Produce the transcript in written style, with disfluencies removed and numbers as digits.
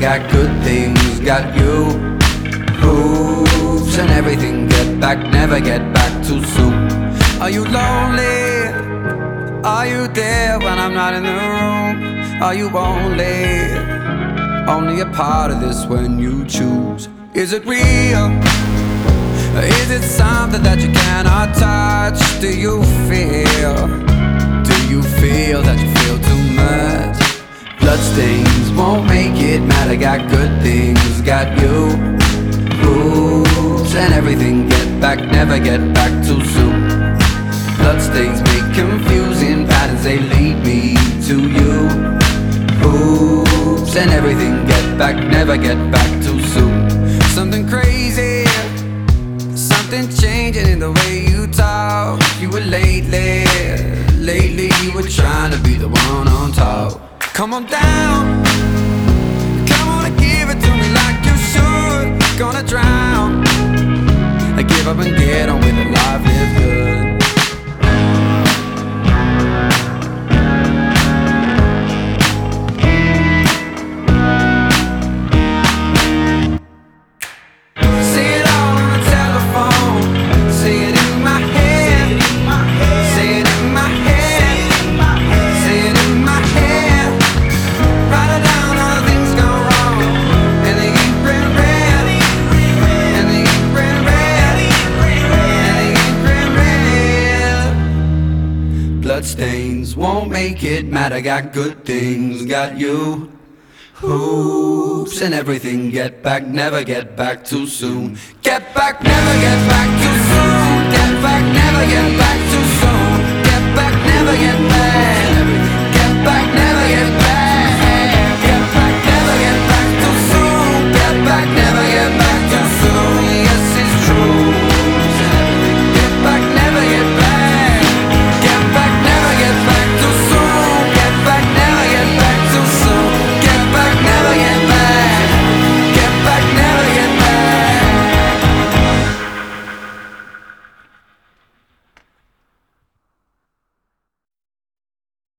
got good things, got you. Hoops and everything, get back, never get back too soon. Are you lonely? Are you there when I'm not in the room? Are you only a part of this when you choose? Is it real? Is it something that you cannot touch? Do you feel that you feel too much? Bloodstains won't make it matter, got good things, got you. Hoops and everything, get back, never get back too soon. Bloodstains make confusing patterns, they lead me to you. Hoops and everything, get back, never get back too soon. Something crazy, something changing in the way you talk. You were lately you were trying to be the one on top. Come on down, come on and give it to me like you should. Gonna drown, I give up and get on with it, life is good. Bloodstains won't make it matter, got good things, got you. Hoops and everything, get back, never get back too soon. Get back, never get back too soon. Get back, never get back too soon. Get back, never get back.